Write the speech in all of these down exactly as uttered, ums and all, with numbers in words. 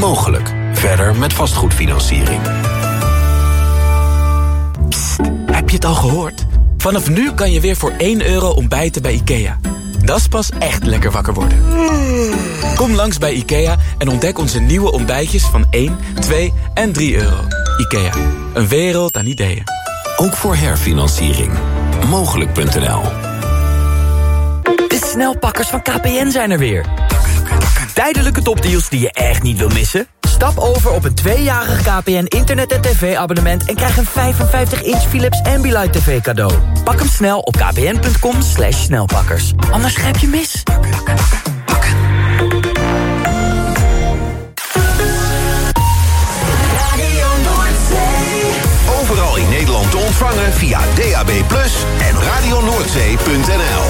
Mogelijk. Verder met vastgoedfinanciering. Psst, heb je het al gehoord? Vanaf nu kan je weer voor één euro ontbijten bij IKEA. Dat is pas echt lekker wakker worden. Kom langs bij IKEA en ontdek onze nieuwe ontbijtjes van één, twee en drie euro. IKEA, een wereld aan ideeën. Ook voor herfinanciering. Mogelijk punt n l. De snelpakkers van K P N zijn er weer. Tijdelijke topdeals die je echt niet wil missen? Stap over op een tweejarig K P N internet- en tv-abonnement... en krijg een vijfenvijftig inch Philips Ambilight T V cadeau. Pak hem snel op kpn.com slash snelpakkers. Anders grijp je mis. Overal in Nederland te ontvangen via D A B plus, en radio noordzee punt n l.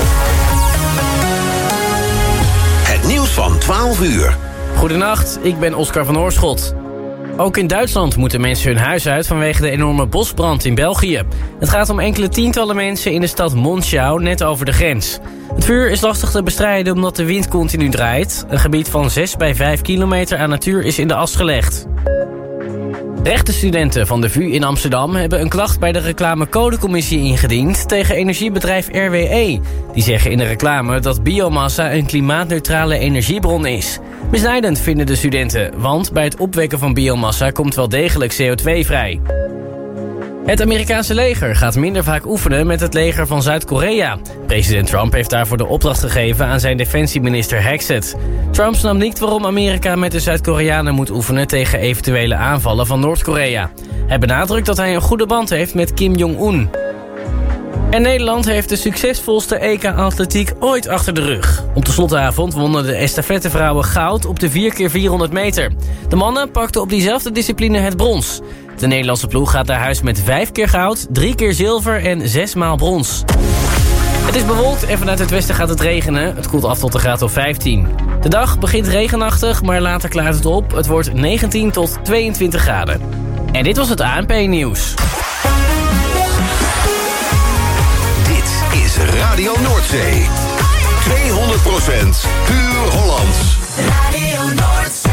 Het nieuws van twaalf uur. Goedenacht, ik ben Oscar van Oorschot. Ook in Duitsland moeten mensen hun huis uit vanwege de enorme bosbrand in België. Het gaat om enkele tientallen mensen in de stad Monschau, net over de grens. Het vuur is lastig te bestrijden omdat de wind continu draait. Een gebied van zes bij vijf kilometer aan natuur is in de as gelegd. Rechtenstudenten van de V U in Amsterdam hebben een klacht bij de reclamecodecommissie ingediend tegen energiebedrijf R W E. Die zeggen in de reclame dat biomassa een klimaatneutrale energiebron is. Misleidend vinden de studenten, want bij het opwekken van biomassa komt wel degelijk C O twee vrij. Het Amerikaanse leger gaat minder vaak oefenen met het leger van Zuid-Korea. President Trump heeft daarvoor de opdracht gegeven aan zijn defensieminister Hexet. Trump snapt niet waarom Amerika met de Zuid-Koreanen moet oefenen tegen eventuele aanvallen van Noord-Korea. Hij benadrukt dat hij een goede band heeft met Kim Jong-un. En Nederland heeft de succesvolste E K-atletiek ooit achter de rug. Op de slotavond wonnen de estafettevrouwen goud op de vier keer vierhonderd meter. De mannen pakten op diezelfde discipline het brons. De Nederlandse ploeg gaat naar huis met vijf keer goud, drie keer zilver en zes maal brons. Het is bewolkt en vanuit het westen gaat het regenen. Het koelt af tot een graad of vijftien. De dag begint regenachtig, maar later klaart het op. Het wordt negentien tot tweeëntwintig graden. En dit was het A N P-nieuws. Dit is Radio Noordzee. tweehonderd procent puur Hollands. Radio Noordzee.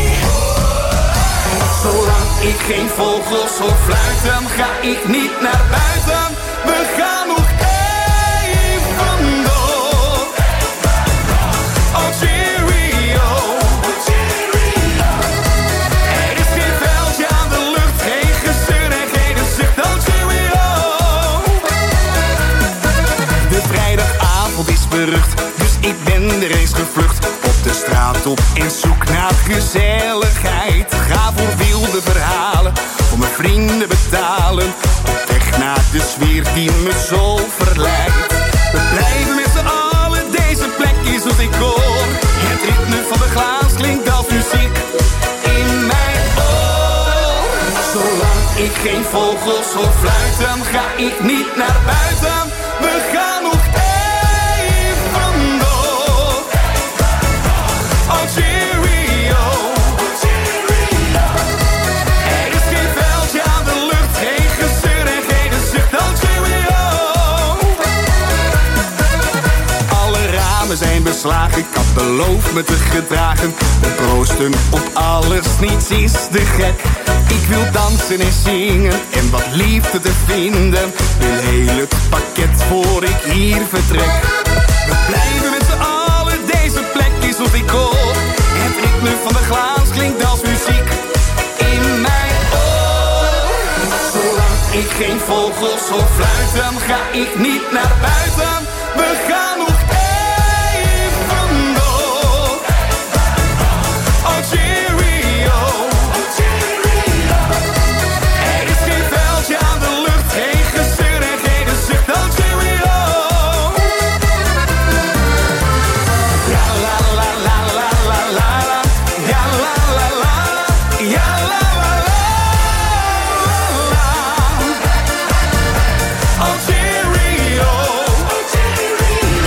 Zolang ik geen vogels hoor fluiten, ga ik niet naar buiten. We gaan nog even door. Oh cheerio. Er is geen veldje aan de lucht, geen gezeur en geen zucht. Oh cheerio. De vrijdagavond is berucht, dus ik ben er eens gevlucht. Op de straat op in zoek naar gezelligheid. Ga voor wilde verhalen, voor mijn vrienden betalen. Op weg naar de sfeer die me zo verleidt. We blijven met z'n allen, deze plek is als ik hoor. Het ritme van de glaas klinkt als muziek in mijn oor. Zolang ik geen vogels hoor fluiten, ga ik niet naar buiten. We gaan nog even door. Oh cheerio. Er is geen veldje aan de lucht, geen gezeur en geen zucht. Oh cheerio. Alle ramen zijn beslagen, ik had beloofd me te gedragen. We proosten op alles, niets is te gek. Ik wil dansen en zingen en wat liefde te vinden. Wil heel het pakket voor ik hier vertrek. We blijven met z'n allen, deze plek is wat ik hoor. Het ritme van de glaas klinkt als muziek in mijn oor. Zolang ik geen vogels hoor fluiten, ga ik niet naar buiten. We gaan nog even door. Oh cheerio. Er is geen veldje aan de lucht, geen gezeur en geen zucht. Oh cheerio. Ja la la la la la la la. Ja la la la la. Ja la la la la. Oh cheerio.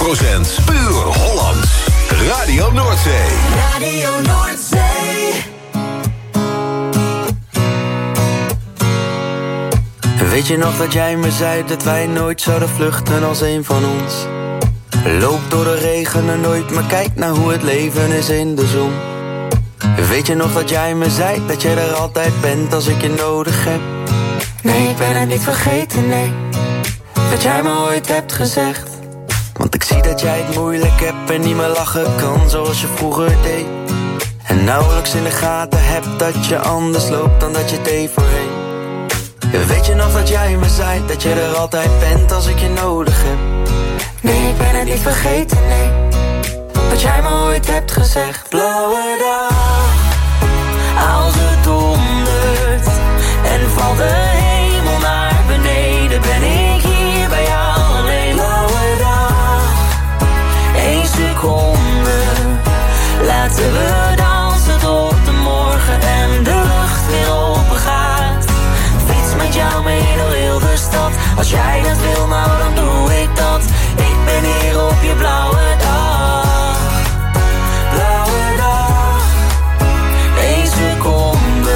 procent puur Hollands. Radio Noordzee. Radio Noordzee. Weet je nog dat jij me zei dat wij nooit zouden vluchten als een van ons? Loop door de regen en nooit, maar kijk naar hoe het leven is in de zon. Weet je nog dat jij me zei dat jij er altijd bent als ik je nodig heb? Nee, ik ben het niet vergeten, nee. Dat jij me ooit hebt gezegd. Want ik zie dat jij het moeilijk hebt en niet meer lachen kan zoals je vroeger deed. En nauwelijks in de gaten hebt dat je anders loopt dan dat je deed voorheen. Weet je nog dat jij me zei dat je er altijd bent als ik je nodig heb? Nee, ik ben het niet vergeten, nee. Wat jij me ooit hebt gezegd. Blauwe dag, als het dondert en valt de hemel naar beneden, ben ik hier bij jou alleen. Blauwe dag, één seconde, laten we dansen tot de morgen en de lucht weer open gaat. Fiets met jou mee door heel de stad, als jij dat wil, nou dan doe ik dat. Ik ben hier op je blauwe dag. Blauwe dag, één seconde,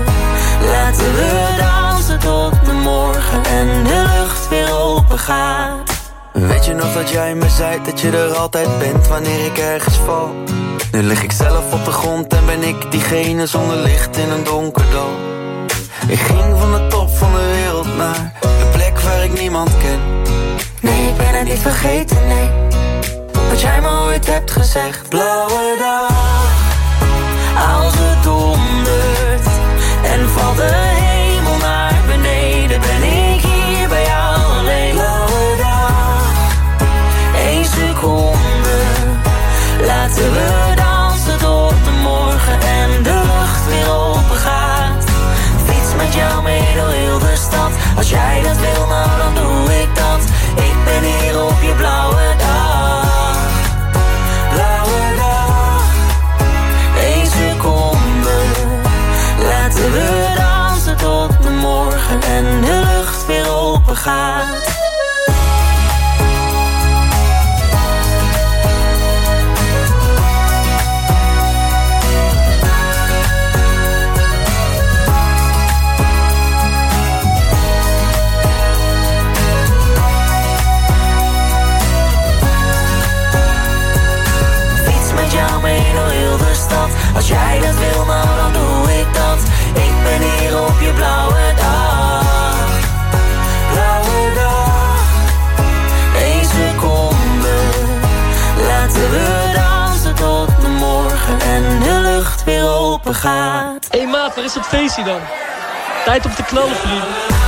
laten we dansen tot de morgen en de lucht weer open gaat. Weet je nog dat jij me zei dat je er altijd bent wanneer ik ergens val? Nu lig ik zelf op de grond en ben ik diegene zonder licht in een donker dal. Ik ging van de top van de wereld naar de plek waar ik niemand ken. Nee, ik ben het niet vergeten, nee. Wat jij me ooit hebt gezegd. Blauwe dag, als het dondert en valt de hemel naar beneden, ben ik hier bij jou alleen. Blauwe dag, één seconde, laten we dansen tot de morgen en de lucht weer open gaat. Fiets met jou mee door heel de stad, als jij dat wil, nou dan doe ik dat. Ik ben hier op je blauwe dag. Blauwe dag, één seconde, laten we dansen tot de morgen en de lucht weer open gaat. Als jij dat wil, nou dan doe ik dat. Ik ben hier op je blauwe dag. Blauwe dag, één seconde, laten we dansen tot de morgen en de lucht weer open gaat. Hé hey maat, waar is dat feestje dan? Tijd om te knallen, vrienden.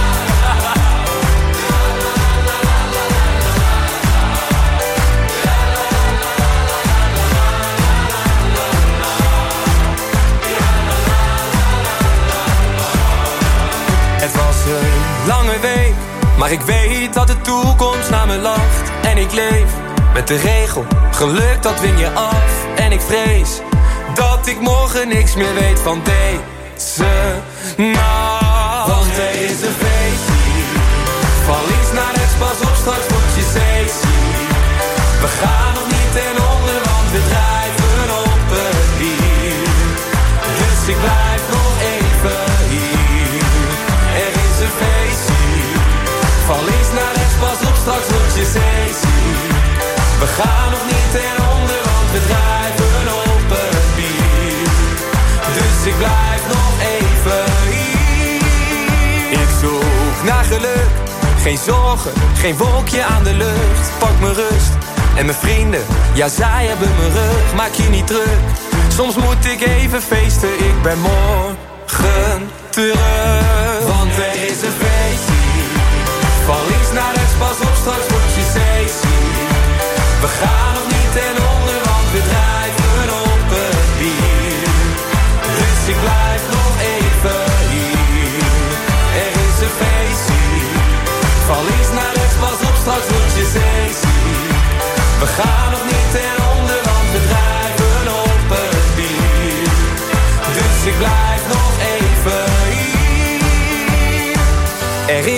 Het was een lange week, maar ik weet dat de toekomst naar me lacht. En ik leef met de regel, geluk dat win je af. En ik vrees dat ik morgen niks meer weet van deze nacht. Want er is een feestje, van links naar rechts, pas op, straks word je zeeziek. We gaan nog niet ten onder, want we drijven op het bier. Dus ik blijf nog even hier. Er is een feestje, van links naar rechts, pas op, straks word je zeeziek. We gaan nog niet ten onder, want we drijven op het bier. Dus ik blijf nog even hier. Ik zoek naar geluk, geen zorgen, geen wolkje aan de lucht. Pak mijn rust en mijn vrienden, ja zij hebben mijn rug. Maak je niet druk, soms moet ik even feesten. Ik ben morgen terug. Want er is een feestje, van links naar rechts, pas op, straks word je zeeziek. We gaan nog niet ten onder, want we drijven op het bier. Dus ik blijf nog even hier. Er is een feestje, van links naar rechts, pas op, straks word je zeeziek. We gaan nog niet ten onder, want we drijven op het bier. Dus ik blijf nog even hier. Er is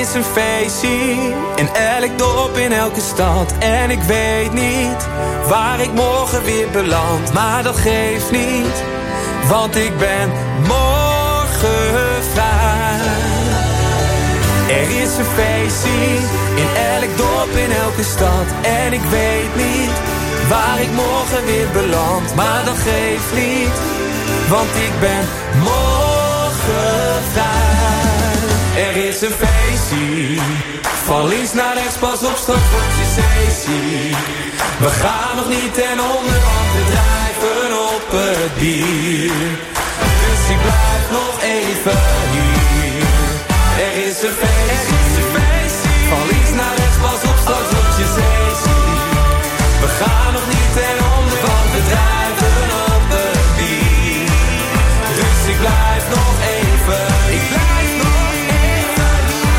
is een feestje in elk dorp, in elke stad. En ik weet niet waar ik morgen weer beland. Maar dat geeft niet, want ik ben morgen vrij. Er is een feestje in elk dorp, in elke stad. En ik weet niet waar ik morgen weer beland. Maar dat geeft niet, want ik ben morgen vrij. Er is een feestje, van links naar rechts, pas op, straks wordt je sessie. We gaan nog niet ten onder, want we drijven op het bier. Dus ik blijf nog even hier. Er is een feestje, van links naar rechts, pas op, straks wordt je sessie. We gaan nog niet ten onder, want we drijven op het bier. Dus ik blijf nog even hier. Ik blijf nog even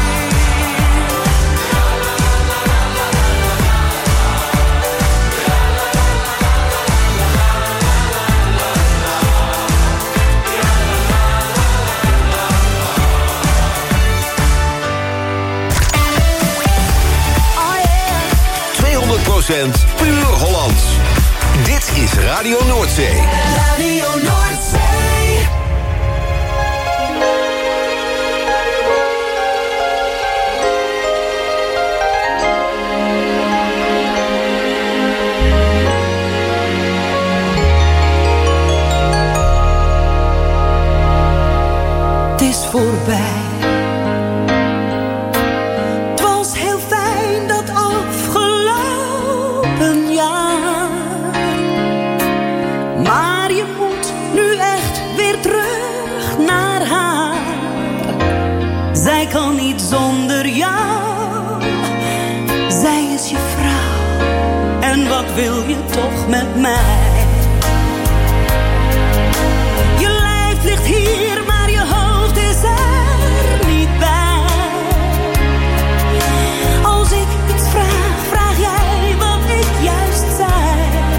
tweehonderd procent puur Hollands. Dit is Radio Noordzee. Radio Noordzee. Het is voorbij. Het was heel fijn dat afgelopen jaar. Maar je moet nu echt weer terug naar haar. Zij kan niet zonder jou. Zij is je vrouw. En wat wil je toch met mij? Je lijf ligt hier, maar je hoofd is er niet bij. Als ik iets vraag, vraag jij wat ik juist zei.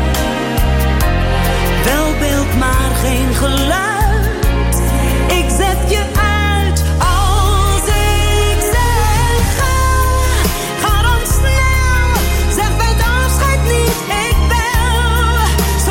Wel beeld, maar geen geluid. Ik zet je uit als ik zeg ga. Ga dan snel, zeg bij het afscheid niet. Ik bel,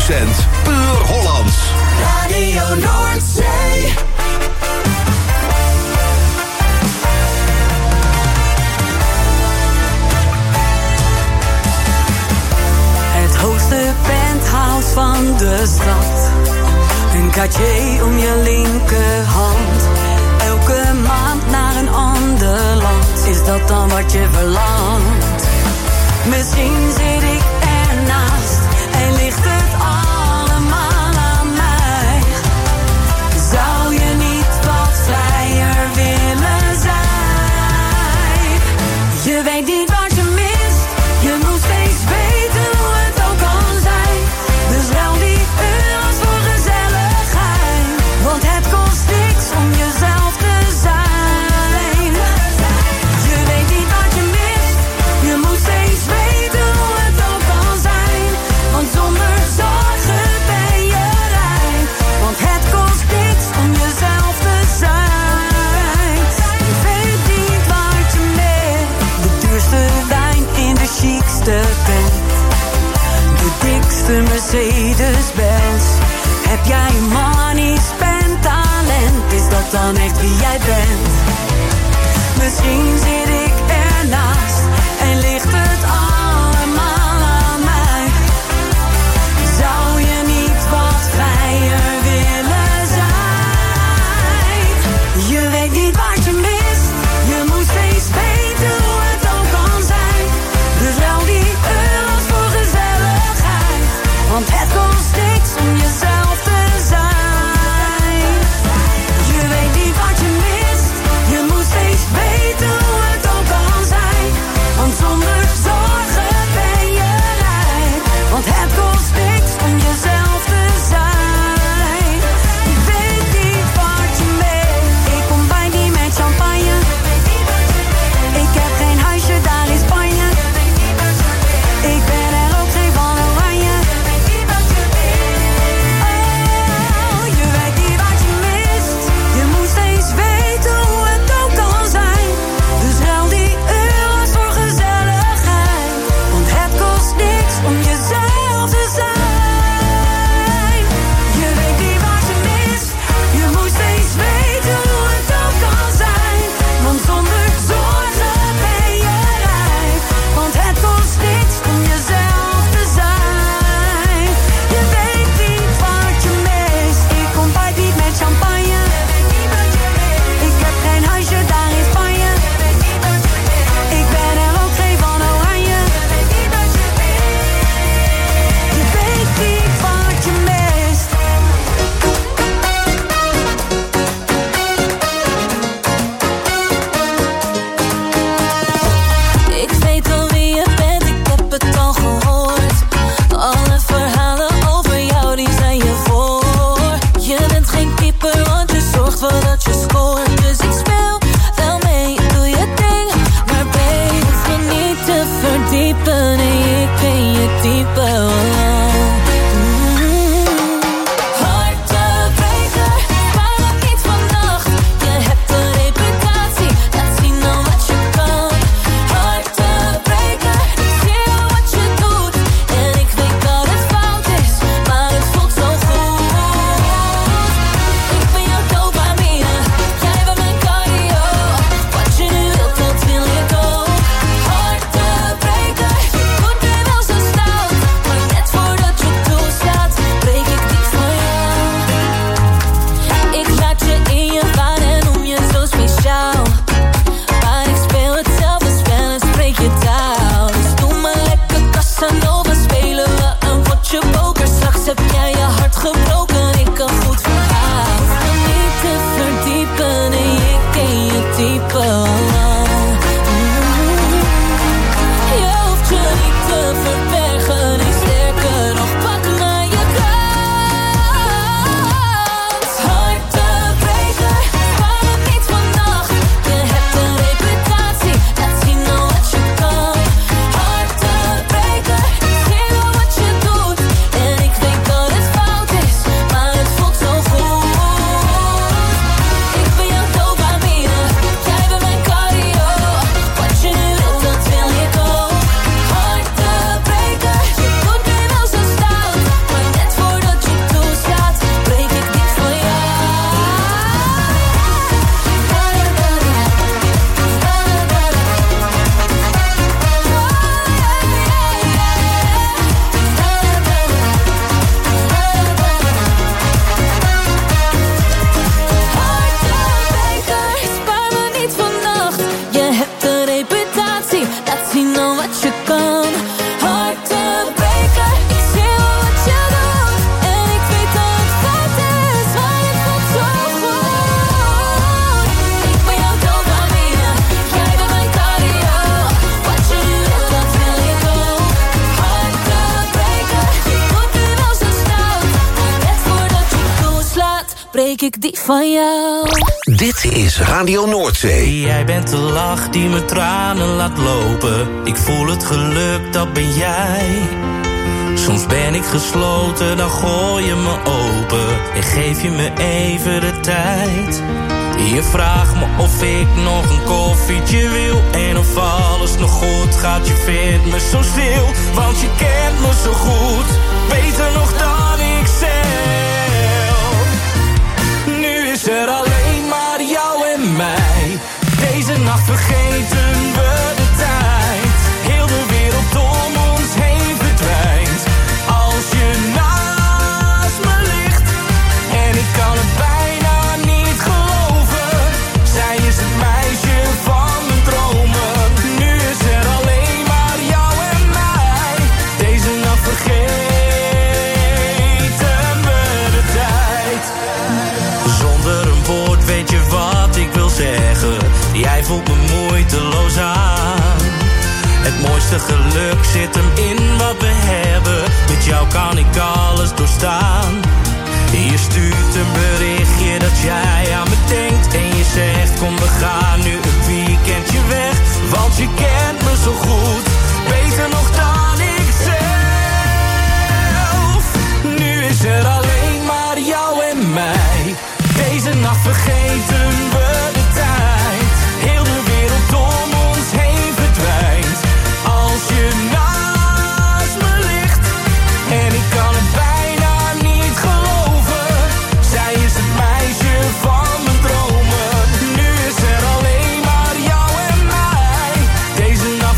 procent puur Hollands. Radio Noordzee. Het hoogste penthouse van de stad. Een Cartier om je linkerhand. Elke maand naar een ander land. Is dat dan wat je verlangt? Misschien zit ik ernaast en ligt het allemaal aan mij. Zou je niet wat vrijer willen zijn? Je weet niet wat je mist, je moet steeds weten hoe het ook kan zijn. Dus ruil die euro's voor gezelligheid, want het kost niks om jezelf te zijn. Je weet niet wat je mist, je moet steeds weten hoe het ook kan zijn. Want zonder zorgen ben je rijk, want het kost niks om jezelf te zijn. Je weet niet wat je mist, de duurste wijn in de chicste tent, de dikste Mercedes-Benz. Heb jij money, spend talent, is dat dan echt wie jij bent? Misschien zit ik ernaast en ligt het allemaal aan mij. Zou je niet wat vrijer willen zijn? Je weet niet wat je mist, je moet steeds weten hoe het ook kan zijn. Dus ruil die euro's voor gezelligheid, want het kost niks om jezelf te zijn. Je weet niet wat je mist, je moet steeds weten hoe het ook kan zijn. Want zonder zorgen ben je rijk, want het kost niks om jezelf te zijn. Je weet niet wat je mist, ik kom bij die met champagne. Ik heb geen huisje daar in Spanje. Ik ben er ook geen van oranje. Oh, je weet niet wat je mist, je moet steeds weten hoe het ook kan zijn. Dus ruil die euro's voor gezelligheid, want het kost niks om jezelf te zijn. Je weet niet wat je mist, je moet steeds weten hoe het ook kan zijn. Want zonder zorgen ben je rijk, want het kost niks om jezelf te zijn. Je weet niet wat je mist, ik kom bij Piet met champagne. Ik heb geen huisje daar in Spanje. Ik ben er ook geen van oranje. Je weet niet wat je mist. Ik weet al wie je bent, ik heb het al gehoord. Alle verhalen over jou, die zijn je voor. Je bent geen keeper, want je zorgt wel dat je scoort. Dus ik speel wel mee, doe je ding. Maar babe, hoef je niet te verdiepen. Nee, ik ben je type. Hartenbreker, maar ook niet vannacht. Je hebt een reputatie, laat zien dan wat je kan. Hartenbreker, ik zie al wat je doet. En ik weet dat het fout is, maar het voelt zo goed. Ik ben jouw dopamine, jij bent mijn cardio. Wat je nu wilt, dat wil ik ook. Hartenbreker, je doet mij wel zo stout. Maar net voordat je toestaat, breek ik die van jou. Ik laat je in je waan en noem je zo speciaal. Maar ik speel hetzelfde spel en spreek je taal. Dus doe maar lekker Casanova, spelen we een potje poker. Straks heb jij je hart gebroken, ik een goed verhaal. Hoef me niet te verdiepen, nee, ik ken je type. Je hoeft je niet te verbergen, nee, sterker nog, pak maar je kans. Hartenbreker, maar ook niet vannacht. Je hebt een reputatie, laat zien dan wat je kan. Hartenbreker, ik zie wel wat je doet. En ik weet dat het fout is, maar het voelt zo goed. Ik ben jouw dopamine, jij bent mijn cardio. ik die van jou. Dit is Radio Noordzee. Jij bent de lach die me tranen laat lopen. Ik voel het geluk, dat ben jij. Soms ben ik gesloten, dan gooi je me open. En geef je me even de tijd. Je vraagt me of ik nog een koffietje wil. En of alles nog goed gaat, je vindt me zo stil. Want je kent me zo goed, beter nog dan ik zelf. Nu is er alleen maar jou en mij. Deze nacht vergeten we de tijd. Heel de wereld om ons heen verdwijnt. Als je naast me ligt en ik kan het bijna niet geloven. Zij is het meisje van mijn dromen. Nu is er alleen maar jou en mij. Deze nacht vergeten we de tijd. Zonder een woord weet je wat ik wil zeggen. Jij voelt me moeiteloos aan. Het mooiste geluk zit hem in wat we hebben. Met jou kan ik alles doorstaan. Je stuurt een berichtje dat jij aan me denkt. En je zegt kom we gaan nu een weekendje weg. Want je kent me zo goed, beter nog dan ik zelf. Nu is er alleen maar jou en mij. Deze nacht vergeten we de tijd. Heel de wereld om ons heen verdwijnt. Als je naast me ligt en ik kan het bijna niet geloven. Zij is het meisje van mijn dromen. Nu is er alleen maar jou en mij. Deze nacht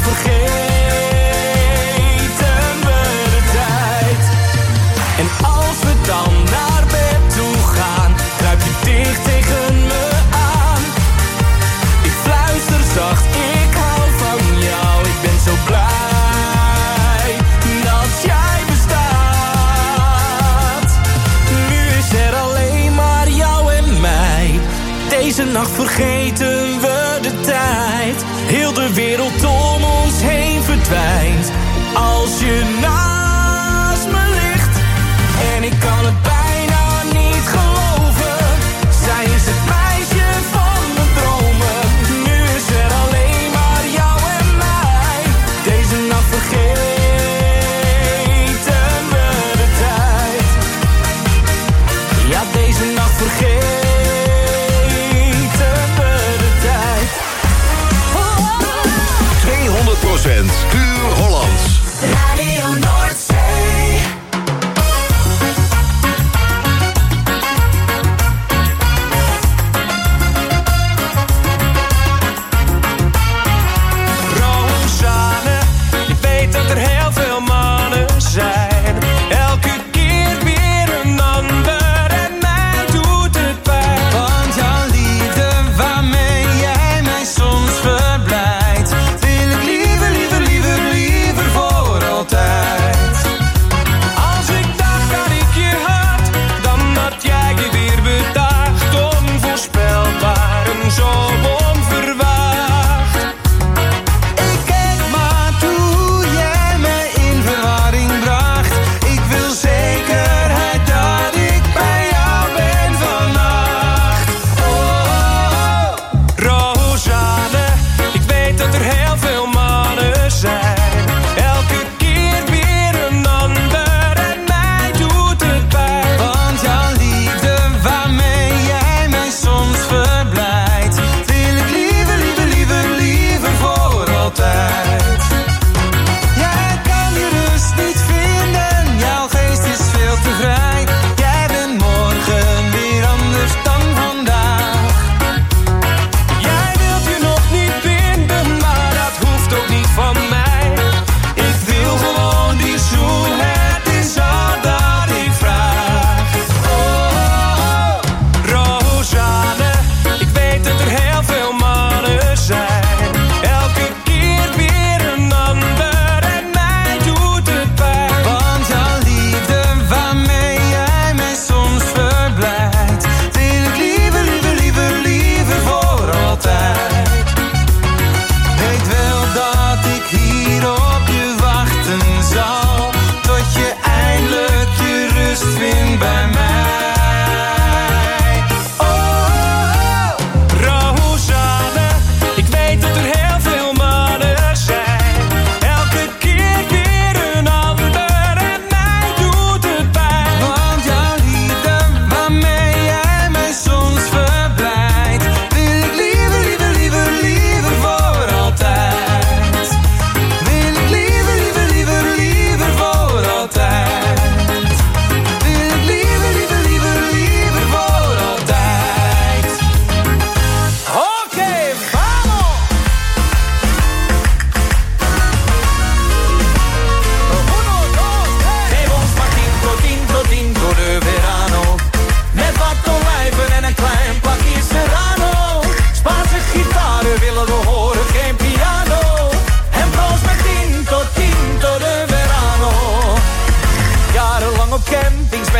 vergeten we de tijd. En als we dan naar bed toe gaan, kruip je dicht tegen me aan. Ik fluister zacht, ik hou van jou. Ik ben zo blij dat jij bestaat. Nu is er alleen maar jou en mij. Deze nacht vergeten we de tijd. Heel de wereld om ons heen verdwijnt. Als je naast me ligt en ik kan het bijna niet geloven. Zij is het meisje van mijn dromen. Nu is er alleen maar jou en mij. Deze nacht vergeten we de tijd. Ja, deze nacht vergeten we de tijd. tweehonderd procent puur Hollands. Radio Noordzee.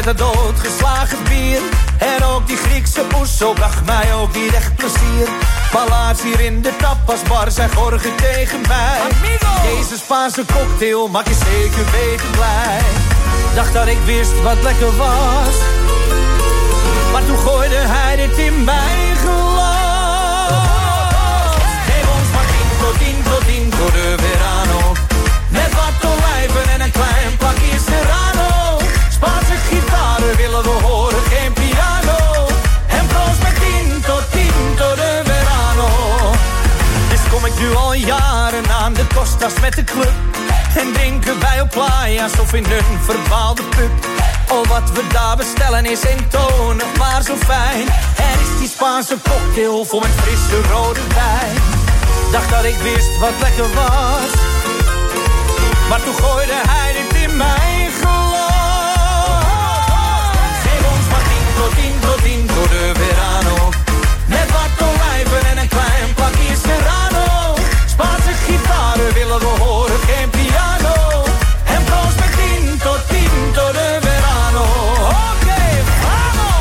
het doodgeslagen bier. En ook die Griekse oeso bracht mij ook niet echt plezier. Maar laatst hier in de tapasbar zei Jorge tegen mij: Amigo! Deze Spaanse cocktail maak je zeker weten blij. Dacht dat ik wist wat lekker was, maar toen gooide hij dit in mijn glas. Geef ons maar tinto, tinto, tinto de verano. Met wat olijven en een klein plakje serrano. Spaanse gitaren willen we horen, geen piano. En proost met tinto, tinto de verano. Dus kom ik nu al jaren aan de Costas met de club. En drinken wij op playa's of in een verdwaalde pub. Oh, wat we daar bestellen is eentonig, maar zo fijn. Er is die Spaanse cocktail vol met frisse rode wijn. Dacht dat ik wist wat lekker was, maar toen gooide hij dit in mijn glas. Geef ons maar tinto, tinto, tinto de verano. Met wat olijven en een klein plakje serrano. Spaanse gitaren willen we horen, geen piano. En proost met tinto, tinto de verano. Oké, okay, vamos!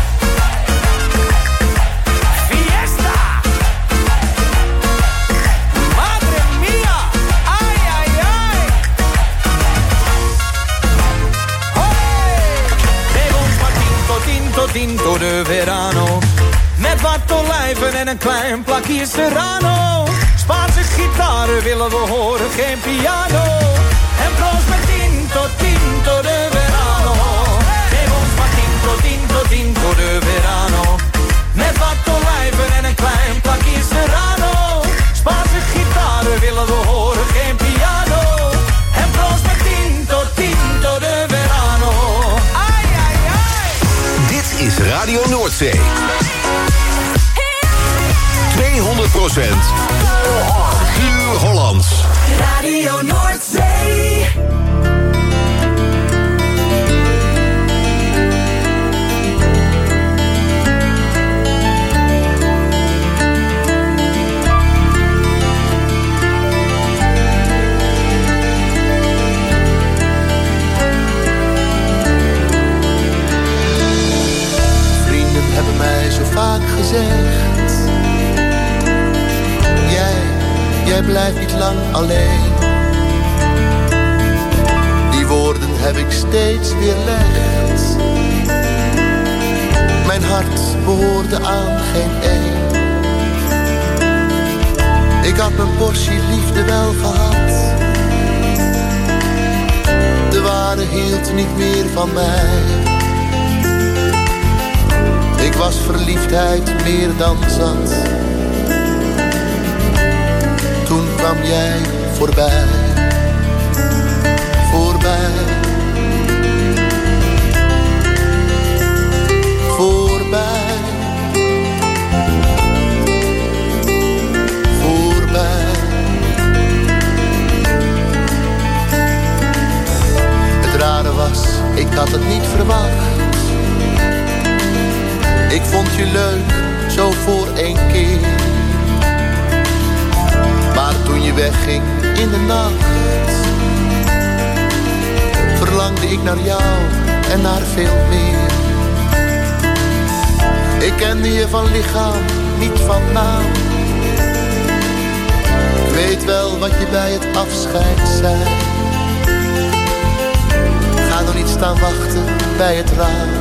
Fiesta! Madre mia! Ay, ay, ay! Hey! Geef ons maar tinto, tinto, tinto de verano. Met wat olijven en een klein plakje serrano. Spaanse gitaren willen we horen, geen piano. En proost met tinto, tinto de verano. Geef ons maar tinto, tinto, tinto de verano. Met wat olijven en een klein plakje serrano. Spaanse gitaren willen we horen, geen piano. En proost met tinto, tinto de verano. Ai, ai, ai. Dit is Radio Noordzee. tweehonderd procent Puur Hollands. Radio Noordzee. Vrienden hebben mij zo vaak gezegd: jij blijft niet lang alleen. Die woorden heb ik steeds weerlegd. Mijn hart behoorde aan geen een. Ik had mijn portie liefde wel gehad. De ware hield niet meer van mij. Ik was verliefdheid meer dan zat. Toen kwam jij voorbij, voorbij, voorbij, voorbij. Het rare was, ik had het niet verwacht. Ik vond je leuk, zo voor één keer. Maar toen je wegging in de nacht, verlangde ik naar jou en naar veel meer. Ik kende je van lichaam, niet van naam. Ik weet wel wat je bij het afscheid zei. Ga nog niet staan wachten bij het raam.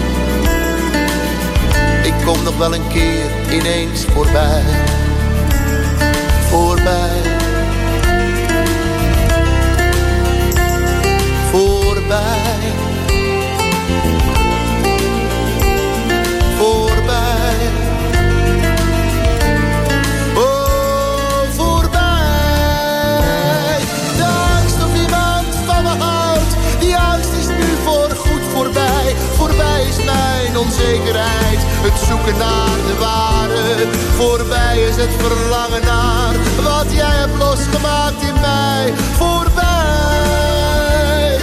Ik kom nog wel een keer ineens voorbij. Voorbij, voorbij, voorbij, oh voorbij. De angst of iemand van me houdt, die angst is nu voorgoed voorbij. Voorbij is mijn onzekerheid, het zoeken naar de ware. Voorbij is het verlangen naar wat jij hebt losgemaakt in mij. Voorbij.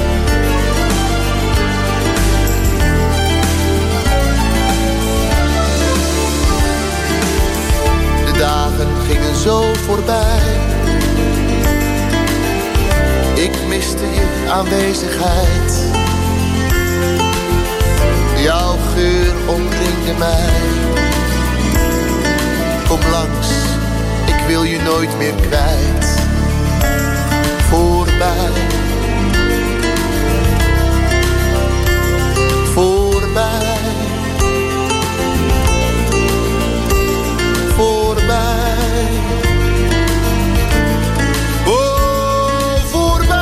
De dagen gingen zo voorbij. Ik miste je aanwezigheid. je mij. Kom langs, ik wil je nooit meer kwijt. Voorbij. Voorbij. Voorbij. Oh, voorbij.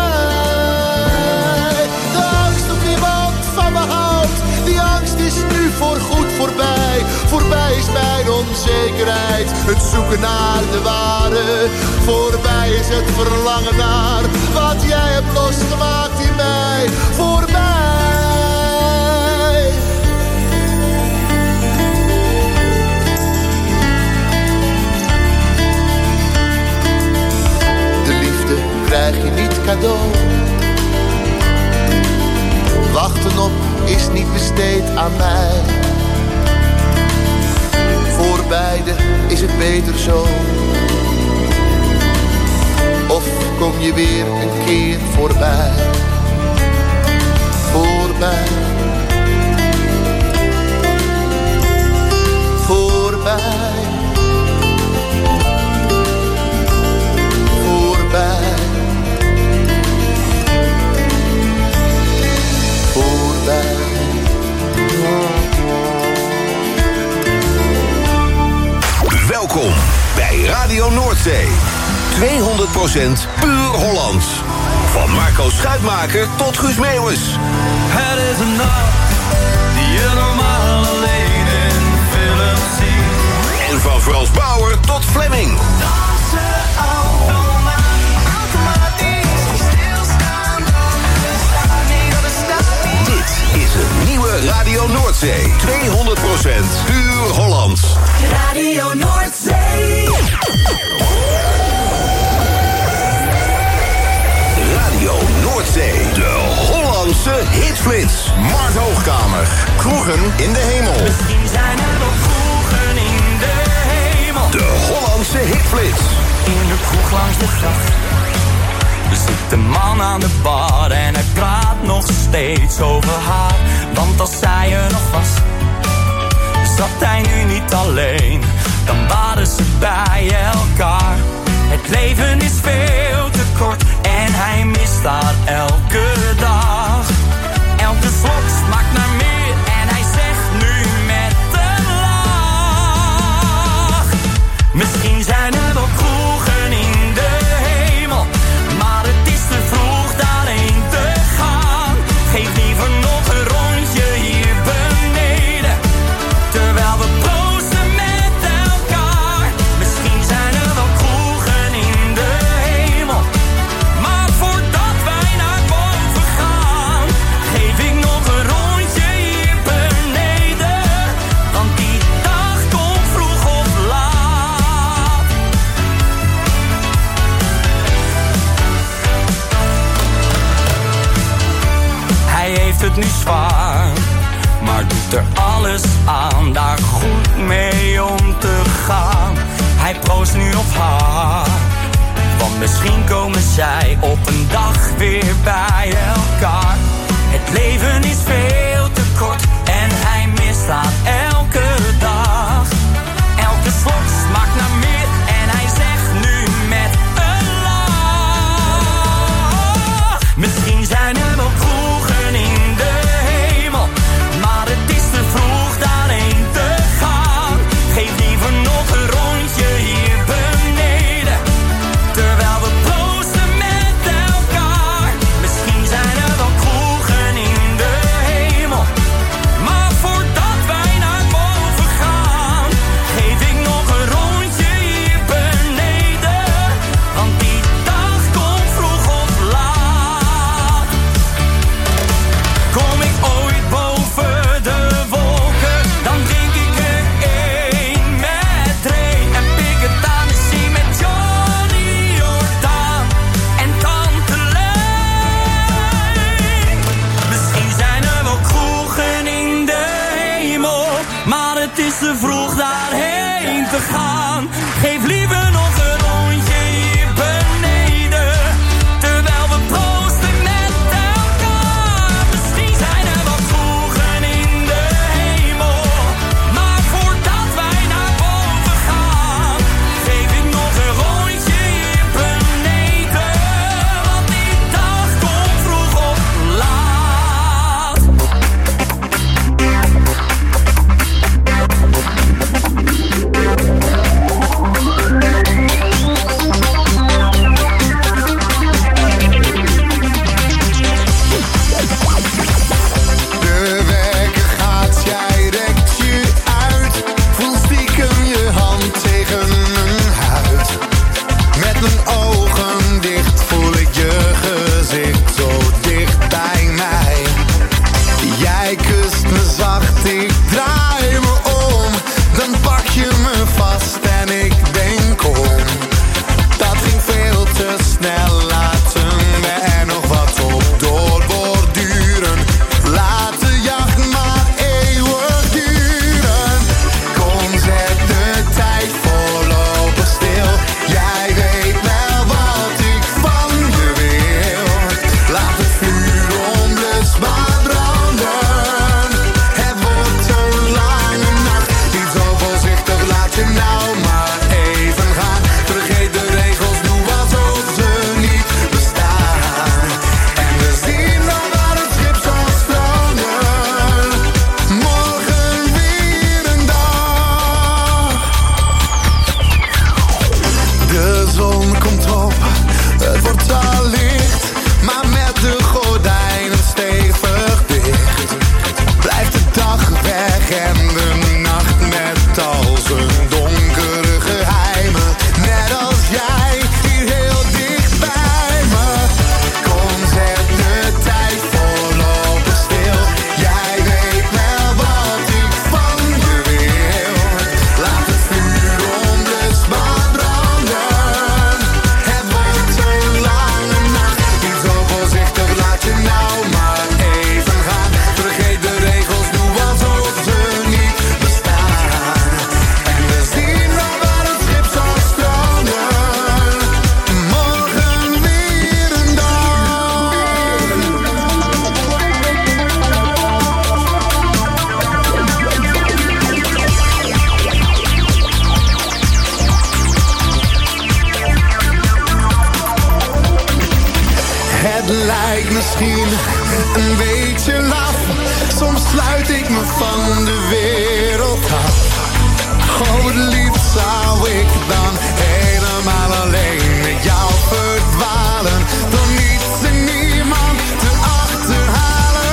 De angst op niemand van me houdt. Die angst is nu voorgoed voorbij. Voorbij is mijn onzekerheid. Het zoeken naar de ware. Voorbij is het verlangen naar wat jij hebt losgemaakt in mij. Voorbij. Krijg je niet cadeau. Wachten op is niet besteed aan mij. Voor beide is het beter zo. Of kom je weer een keer voorbij. Voorbij. Voorbij. Voorbij. Welkom bij Radio Noordzee. tweehonderd procent puur Hollands. Van Marco Schuitmaker tot Guus Meeuwis. Het is een nacht die je normaal alleen in film ziet. En van Frans Bauer tot Fleming. Dansen automatisch, stilstaan, er staat niet, er staat niet. Dit is een nieuwe Radio Noordzee. tweehonderd procent puur Hollands. Radio Noordzee. Radio Noordzee. De Hollandse hitflits. Mart Hoogkamer. Kroegen in de hemel. Misschien zijn er wel kroegen in de hemel. De Hollandse hitflits. In de kroeg langs de gracht. Er zit een man aan de bar en hij praat nog steeds over haar. Want als zij er nog was, zat hij nu niet alleen. Dan waren ze bij elkaar. Het leven is veel te kort en hij mist haar elke dag. Elke slok smaakt naar meer en hij zegt nu met een lach. Misschien zijn er wel kroegen in de hemel, maar het is te vroeg daarheen te gaan. Geef liever nog een rondje hier beneden, terwijl we proosten met elkaar. Misschien zijn er wel kroegen in de hemel, maar voordat wij naar boven gaan, geef ik nog een rondje hier beneden, want die dag komt vroeg of laat. Hij heeft het nu zwaar, maar doet er alles aan daar goed mee om te gaan. Hij proost nu op haar, want misschien komen zij op een dag weer bij elkaar. Het leven is veel te kort en hij mist haar elke dag. Elke slok smaakt naar meer en hij zegt nu met een lach. Misschien zijn er wel kroegen in de hemel, maar het is te vroeg daarheen te gaan. Geef liever nog een rondje hier beneden, terwijl we proosten met elkaar. Misschien zijn er wel kroegen in de hemel, maar voordat wij naar boven gaan, geef ik nog een rondje hier beneden, want die dag komt vroeg of laat. Kom ik ooit boven de wolken, dan drink ik er één met Ray en pik het aan de zee met Johnny Jordaan en Tante Leen. Misschien zijn er wel kroegen in de hemel, maar het is te vroeg daarheen te gaan. Geef liever nog een rondje hier beneden, terwijl we proosten met elkaar. Misschien zijn er wel kroegen in de hemel, maar lijkt misschien een beetje laf. Soms sluit ik me van de wereld af. Oh, het liefst zou ik dan helemaal alleen met jou verdwalen. Door niets en niemand te achterhalen.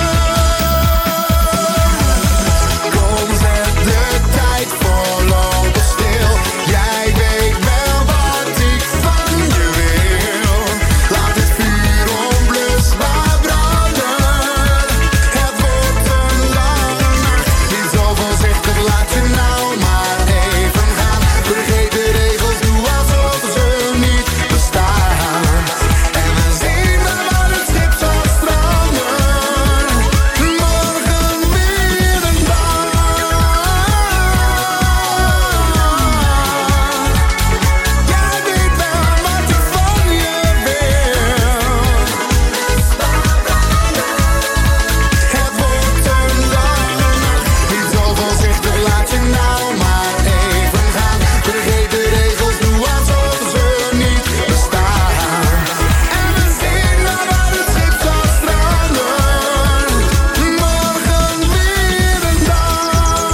Kom, zet de tijd voorlopig stil. Jij weet wel wat ik van je wil. Laat het vuur onblusbaar branden. Het wordt een lange nacht. Niet zo voorzichtig, laat je nou maar even gaan. Vergeet de regels, doe alsof ze niet bestaan. En we zien wel waar het schip zal stranden. Morgen weer een dag. Jij weet wel wat ik van je wil. Het wordt een lange nacht. Niet zo voorzichtig, laat je nou maar even gaan. Vergeet de regels, doe alsof ze niet bestaan. En we zien wel waar het schip zal stranden. Morgen weer een dag.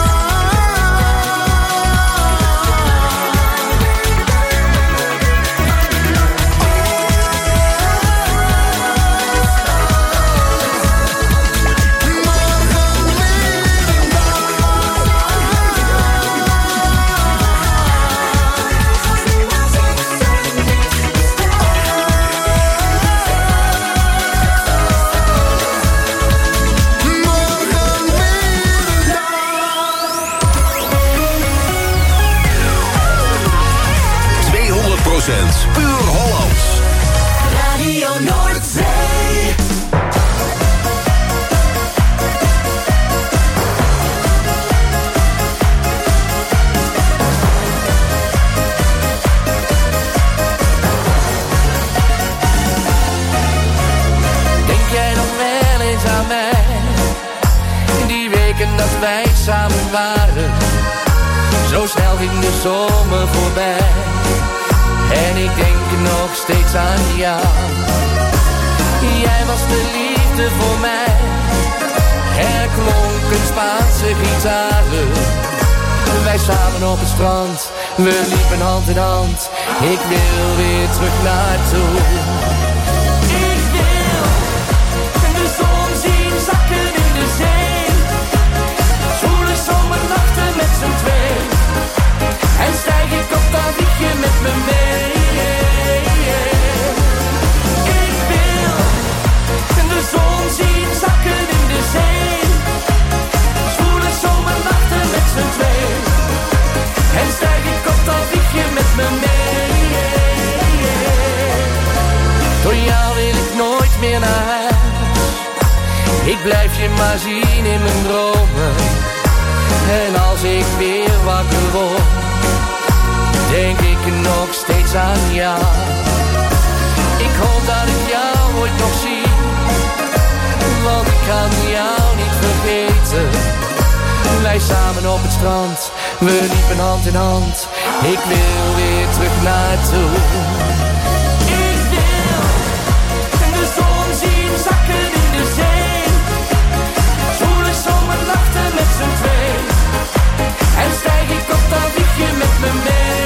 tweehonderd procent puur Hollands. Radio Noordzee. Denk jij nog wel eens aan mij? Die weken dat wij samen waren. Zo snel ging de zomer voorbij. En ik denk nog steeds aan jou. Jij was de liefde voor mij. Er klonken Spaanse gitaren. Wij samen op het strand. We liepen hand in hand. Ik wil weer terug naartoe. Ik wil de zon zien zakken in de zee. Zwoele zomernachten met z'n twee. En stijg ik op, dan vlieg je met me mee. Ik wil de zon zien zakken in de zee. Zwoele zomernachten met z'n twee. En stijg ik op, dan vlieg je met me mee. Door jou wil ik nooit meer naar huis. Ik blijf je maar zien in mijn dromen. En als ik weer wakker word, denk ik nog steeds aan jou. Ik hoop dat ik jou ooit nog zie, want ik kan jou niet vergeten. Wij samen op het strand, we liepen hand in hand. Ik wil weer terug naartoe. Ik wil de zon zien zakken in de zee. Zwoele zomernachten met z'n twee. En stijg ik op, dan vlieg je met me mee.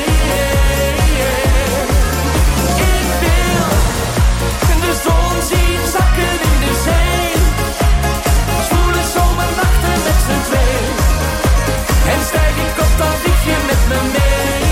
Ik wil de zon zien zakken in de zee. Zwoele zomernachten met z'n twee. En stijg ik op, dan vlieg je met me mee.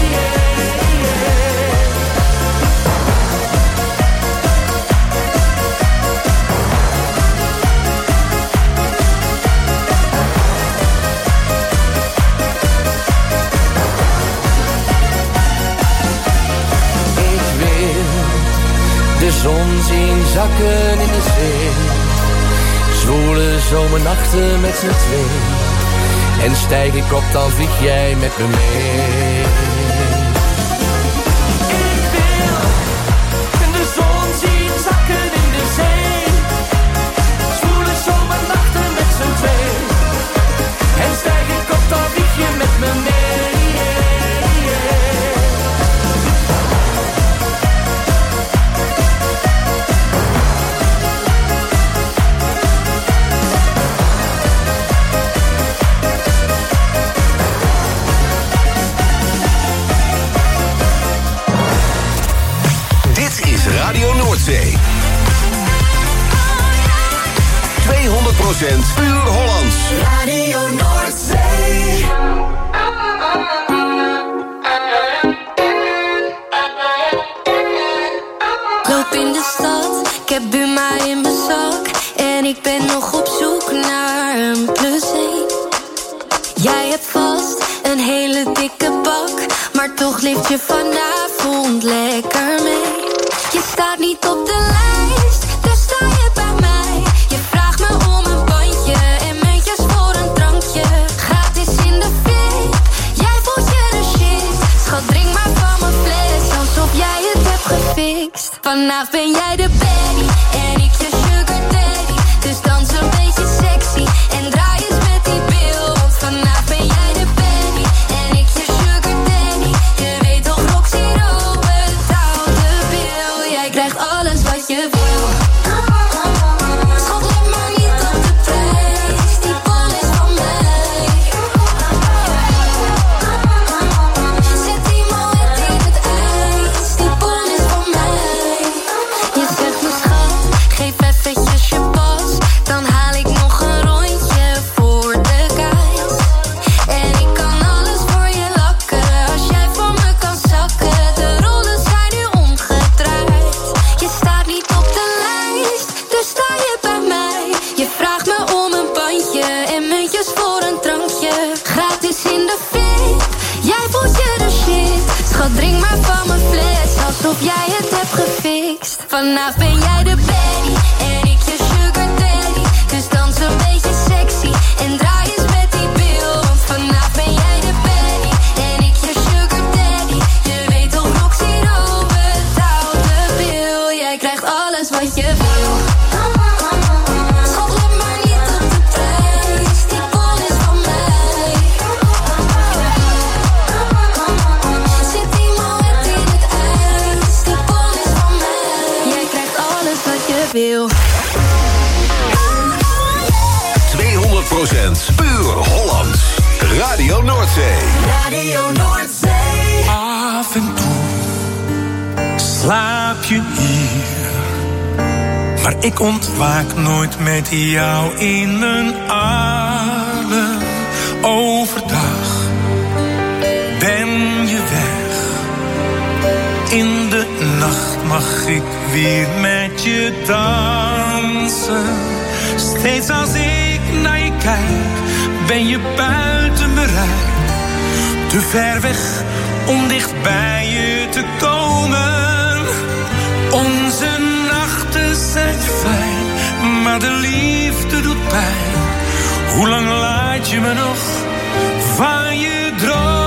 De zon zien zakken in de zee. Zwoele zomernachten met z'n twee. En stijg ik op, dan vlieg jij met me mee. Ik wil de zon zien zakken in de zee. Zwoele zomernachten met z'n twee. En stijg ik op, dan vlieg je met me mee. Noordzee. tweehonderd procent puur Hollands. Radio Noordzee. Loop in de stad, ik heb Buma in mijn zak. En ik ben nog op zoek naar een plus één. Jij hebt vast een hele dikke bak, maar toch leeft je vanavond lekker mee. Je staat niet op de lijst, dus sta je bij mij. Je vraagt me om een bandje en muntjes voor een drankje. Gratis in de fit, jij voelt je de shit. Schat, drink maar van mijn fles, alsof jij het hebt gefixt. Vanavond ben jij de baddie en ik je sugar daddy. Dus dans een beetje sexy en draai eens met die bil. Want vanavond ben jij de baddie en ik je sugar daddy. Je weet toch, Roxy Rowe betaalt de bil. Jij krijgt alles wat je wil. Schat, let maar niet op de prijs, die bal is van mij. Zet die moed in het ijs, die bal is van mij. Je zegt me schat, geef eventjes je pas, dan haal ik nog een rondje voor de guys. En ik kan alles voor je lakken, als jij voor me kan zakken. De rollen zijn nu omgedraaid. Je staat niet op de lijst, dus sta je bij mij. Je vraagt me om een bandje en muntjes voor een drankje. Gratis in de fit, jij voelt je de shit. Schat, drink maar van mijn fles, alsof jij het hebt gefixt. Vanavond ben jij de baddie en ik je sugar daddy. Dus dans een beetje sexy en draai eens met die bil. Want vanavond ben jij de baddie en ik je sugar daddy. Je weet toch, Roxy Rowe betaalt de bil. Jij krijgt alles wat je wil. Schat, let maar niet op de prijs, die bal is van mij. Zet die moed in het ijs, die bal is van mij. Jij krijgt alles wat je wil. tweehonderd procent puur Hollands. Radio Noordzee. Radio Noordzee. Af en toe slaap je hier, maar ik ontwaak nooit met jou in mijn armen. Overdag ben je weg, in de nacht mag ik weer met je dansen. Steeds als ik naar je kijk, ben je buiten bereik. Te ver weg om dicht bij je te komen. Onze nachten zijn fijn, maar de liefde doet pijn. Hoe lang laat je me nog van je dromen?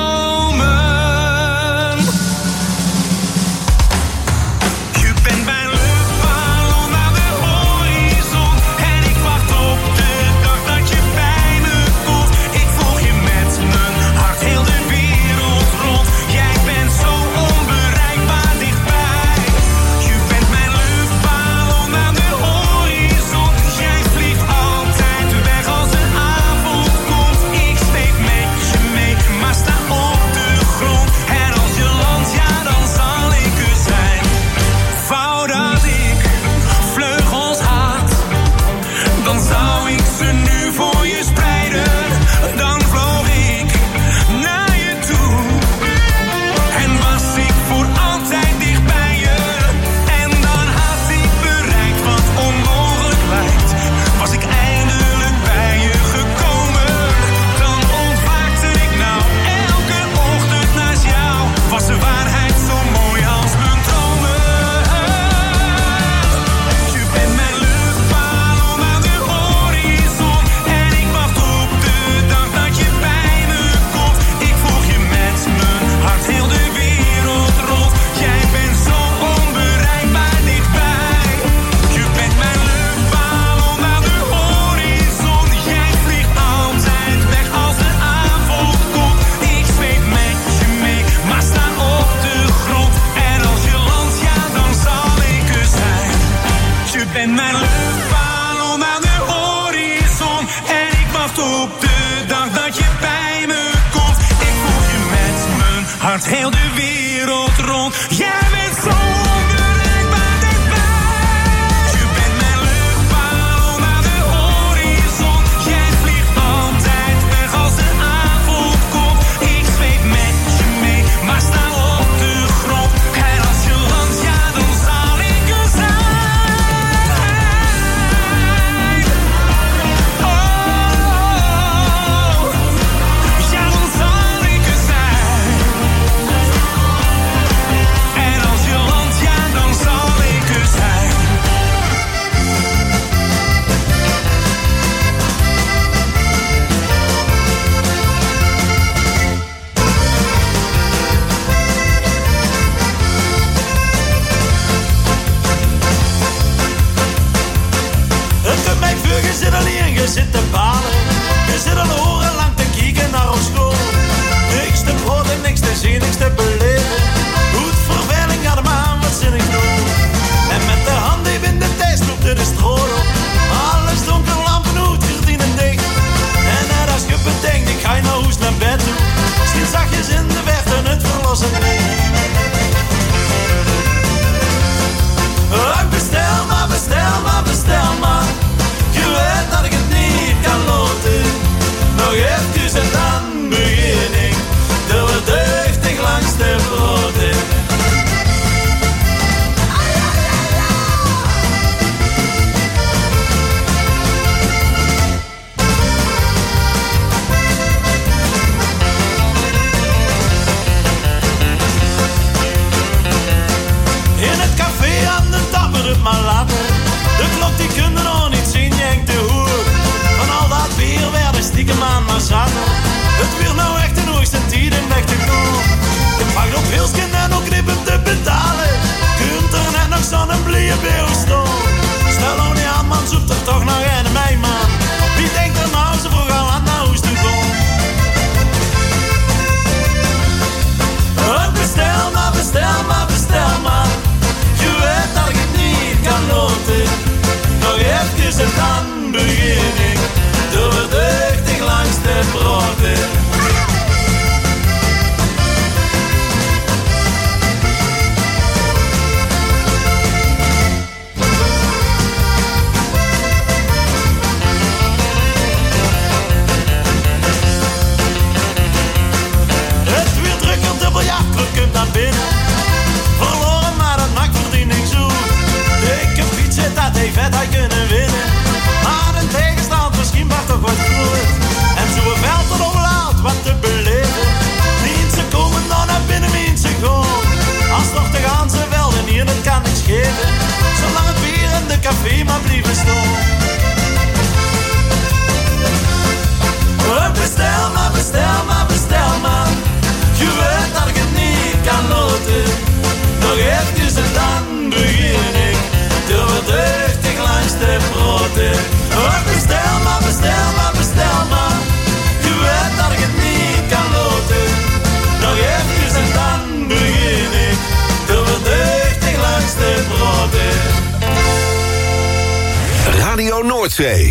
Je bent mijn luchtballon aan de horizon en ik wacht op de dag dat je bij me komt. Ik volg je met mijn hart heel de wereld rond. Jij bent zo onbereikbaar dichtbij. Je bent mijn luchtballon aan de horizon. Jij vliegt altijd weg als de avond komt. Ik zweef met je mee, maar sta op de grond. En als je landt, ja, dan zal ik er zijn. Wou dat ik vleugels had, dan zou ik ze nu voor je spreiden. Dan vloog ik naar je toe en was ik voor altijd dicht bij je. En dan had ik bereikt wat onmogelijk lijkt. Was ik eindelijk bij je gekomen, dan ontwaakte ik nou elke ochtend naast jou. Was de waarheid zo mooi als mijn dromen. Je bent mijn luchtballon aan de horizon en ik wacht op de dag dat je bij me komt. Ik volg je met mijn hart heel de wereld rond. Jij bent zo onbereikbaar dichtbij. Je bent mijn luchtballon aan de horizon. Jij vliegt altijd weg als de avond komt. Ik zweef met je mee, maar sta op de grond. En als je landt, ja, dan zal ik er zijn. Je bent mijn luchtballon aan de horizon en ik wacht op de dag dat je bij me komt. Ik volg je met mijn hart heel de wereld rond. Jij bent zo onbereikbaar dichtbij. we zitten balen. Je zit al orenlang te kijken naar ons school. Niks te broden, niks te zien, niks te beleven. Goed verveling gaat hem aan, wat zin ik doen. En met de hand die in de tijd loopt er de stroom op. Alles donker, lampen, hoed, gordijnen dicht. En net als je bedenkt, ik ga je nou hoes naar bed toe. Misschien zachtjes in de verte het verlossen licht. Oh, bestel maar, bestel maar, bestel maar. Je weet dat ik het niet kan loten. Nog even en dan begin ik. De verdeugdig langs de broden. In het café aan de tapper het maar laten. De klok die kunnen nog niet zien, jengt de hoer. Van al dat bier werden stiekem aan maar zaten. Het weer nou echt een hoogste tijd in weg te komen. Je mag op wilsken en ook knippen te betalen. Kunt er net nog zo'n blije beeuw staan. Stel nou niet aan man, zoekt er toch nog een mij man. Wie denkt er nou zo vroeg al aan naar huis te komen? Oh, bestel maar, bestel maar, bestel maar. Je weet dat ik het niet kan loten. Nog even en dan begin ik. Door verdeugdig langs de broden. Het weer drukkend, de biljartclub komt naar binnen. Verloren, maar dat maakt verdiening zo. Dikke fiets zit dat hij vet had kunnen winnen. Maar een tegenstand misschien maar toch wat groot. En zo'n veld er overlaat wat te beleven. Mensen komen dan naar binnen, mensen gaan. Als toch de ganse velden hier, dat kan niks geven. Zolang het bier in de café maar blijven staan. Oh, bestel maar, bestel maar, bestel maar. Je weet dat ik het niet kan loten. Nog even en dan begin ik. Door verdeugdig langs de broden. Oh, bestel maar, bestel maar, bestel maar. Je weet dat ik het niet kan loten. Nog even en dan begin ik. Door verdeugdig langs de broden. Radio Noordzee.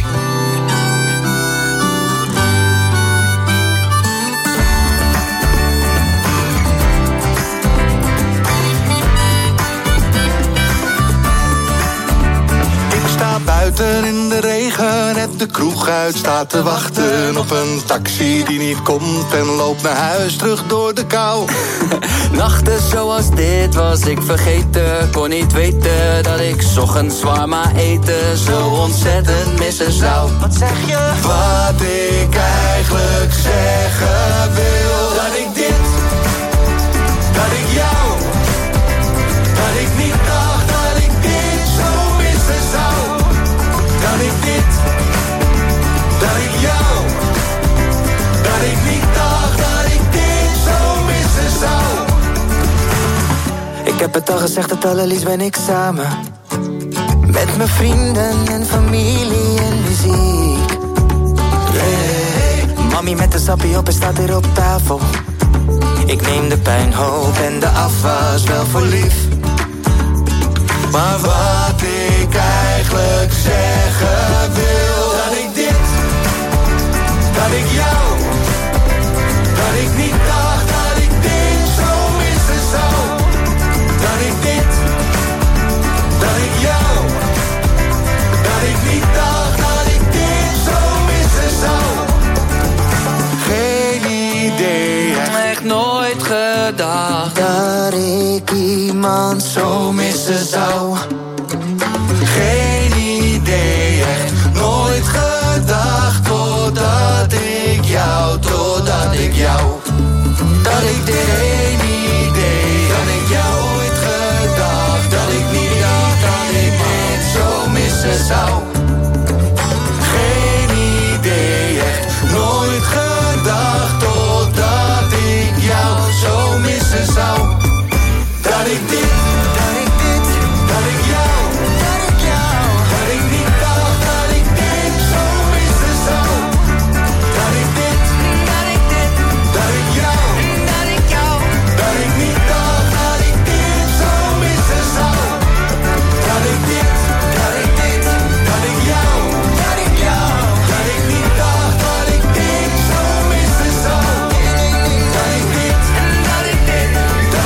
Buiten in de regen, net de kroeg uit staat te wachten op een taxi die niet komt en loopt naar huis terug door de kou. Nachten zoals dit was ik vergeten, kon niet weten dat ik 's ochtends shawarma eten zo ontzettend missen zou. Wat zeg je? Wat ik eigenlijk zeggen wil, dat ik dit, dat ik jou, dat ik niet dacht dat ik dit zo missen zou. Dat ik dit, dat ik jou, dat ik niet dacht dat ik dit zo missen zou. Ik heb het al gezegd, het allerliefst ben ik samen. Met mijn vrienden en familie en muziek. Hey. Mami met de sappie op en staat hier op tafel. Ik neem de pijnhoop en de afwas wel voor lief. Maar wat ik eigenlijk zeggen wil, dat ik dit, dat ik jou, dat ik niet dacht dat ik dit zo missen zou. Dat ik dit, dat ik jou, dat ik niet dacht dat ik dit zo missen zou. Geen idee, echt nooit gedacht dat ik iemand zo missen zou. Geen idee, echt nooit gedacht totdat ik jou, totdat ik jou, dat ik dit geen idee, dat ik jou ooit gedacht, dat ik niet dacht dat ik dit zo missen zou. Geen idee, echt nooit gedacht totdat ik jou zo missen zou. Dat ik dit